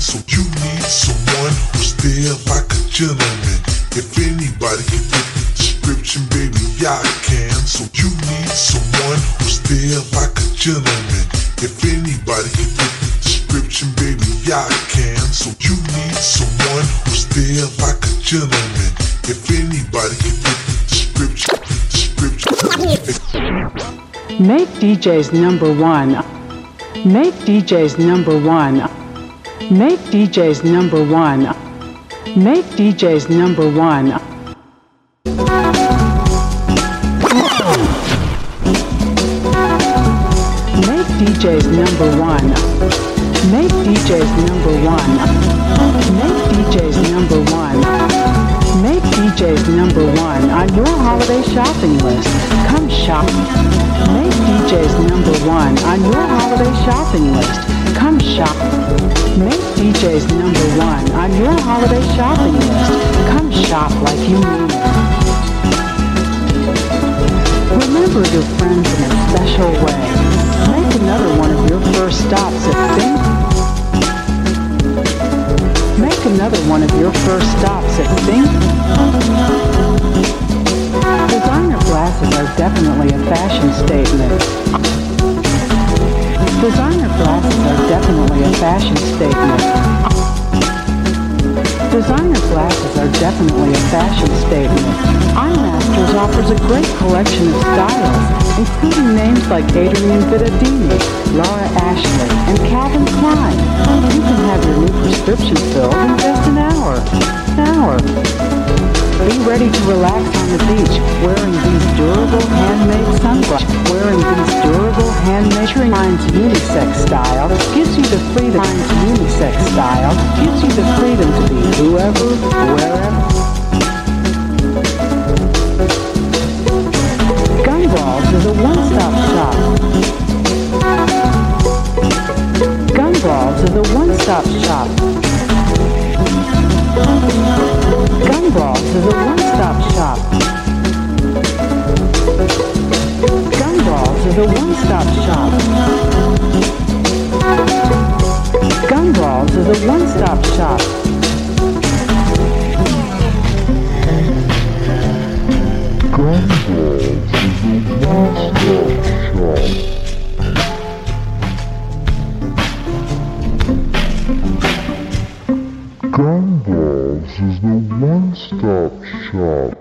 so you need someone who's there like a gentleman. If anybody can fit the description, baby, I can. So you need someone who's there like a gentleman. If anybody can fit the description, baby, I can. So you need someone who's there like a gentleman. If anybody can fit the description. Make DJs number one. Make DJs number one. Make DJs number one. Make DJs number one. Make DJs number one. Make DJs number one. Make DJs number one. Make DJs number one on your holiday shopping list. Come shop. Make DJs number one on your holiday shopping list. Come shop. Make DJs number one on your holiday shopping list. Come shop like you mean it. Remember your friends in a special way. Make another one of your first stops at Think. Make another one of your first stops at Think. Designer glasses are definitely a fashion statement. Designer glasses are definitely a fashion statement. Designer glasses are definitely a fashion statement. Eyemasters offers a great collection of styles, including names like Adrienne Vittadini, Laura Ashley, and Calvin Klein. You can have your new prescription filled in just an hour. Be ready to relax on the beach wearing these durable handmade sunglasses. Wearing these durable handmade Minds unisex style gives you the freedom. Minds unisex style gives you the freedom to be whoever, wherever. Gumballs is a one-stop shop. Gumballs is a one-stop shop. Gumballs is a one-stop shop. Gumballs is a one-stop shop. Gumballs is a one-stop shop. Gumballs is the one-stop shop.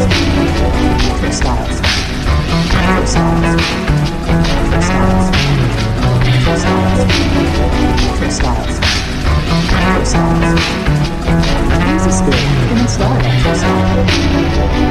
Use a spirit in style.